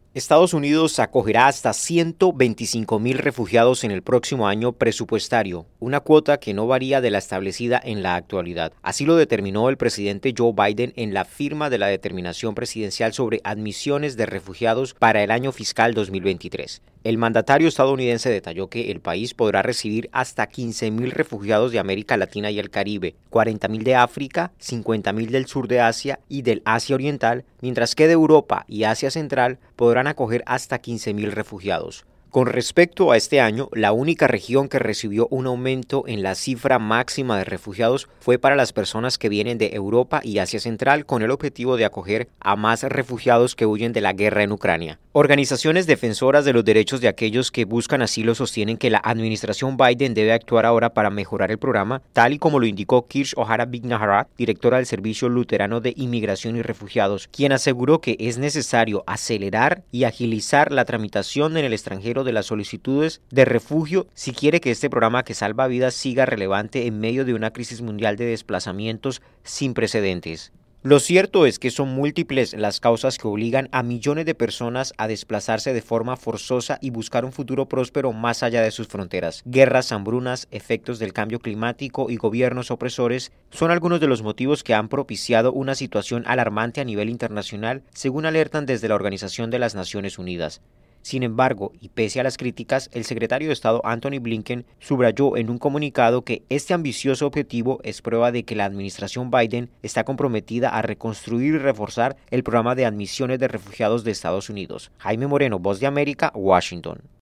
Estados Unidos acogerá hasta 125.000 refugiados en el próximo año presupuestario, una cuota que no varía de la establecida en la actualidad. Así lo determinó el presidente Joe Biden en la firma de la determinación presidencial sobre admisiones de refugiados para el año fiscal 2023. El mandatario estadounidense detalló que el país podrá recibir hasta 15.000 refugiados de América Latina y el Caribe, 40.000 de África, 50.000 del sur de Asia y del Asia Oriental, mientras que de Europa y Asia Central podrán acoger hasta 15.000 refugiados. Con respecto a este año, la única región que recibió un aumento en la cifra máxima de refugiados fue para las personas que vienen de Europa y Asia Central, con el objetivo de acoger a más refugiados que huyen de la guerra en Ucrania. Organizaciones defensoras de los derechos de aquellos que buscan asilo sostienen que la administración Biden debe actuar ahora para mejorar el programa, tal y como lo indicó Kirsh O'Hara Bignahara, directora del Servicio Luterano de Inmigración y Refugiados, quien aseguró que es necesario acelerar y agilizar la tramitación en el extranjero de las solicitudes de refugio si quiere que este programa que salva vidas siga relevante en medio de una crisis mundial de desplazamientos sin precedentes. Lo cierto es que son múltiples las causas que obligan a millones de personas a desplazarse de forma forzosa y buscar un futuro próspero más allá de sus fronteras. Guerras, hambrunas, efectos del cambio climático y gobiernos opresores son algunos de los motivos que han propiciado una situación alarmante a nivel internacional, según alertan desde la Organización de las Naciones Unidas. Sin embargo, y pese a las críticas, el secretario de Estado Antony Blinken subrayó en un comunicado que este ambicioso objetivo es prueba de que la administración Biden está comprometida a reconstruir y reforzar el programa de admisiones de refugiados de Estados Unidos. Jaime Moreno, Voz de América, Washington.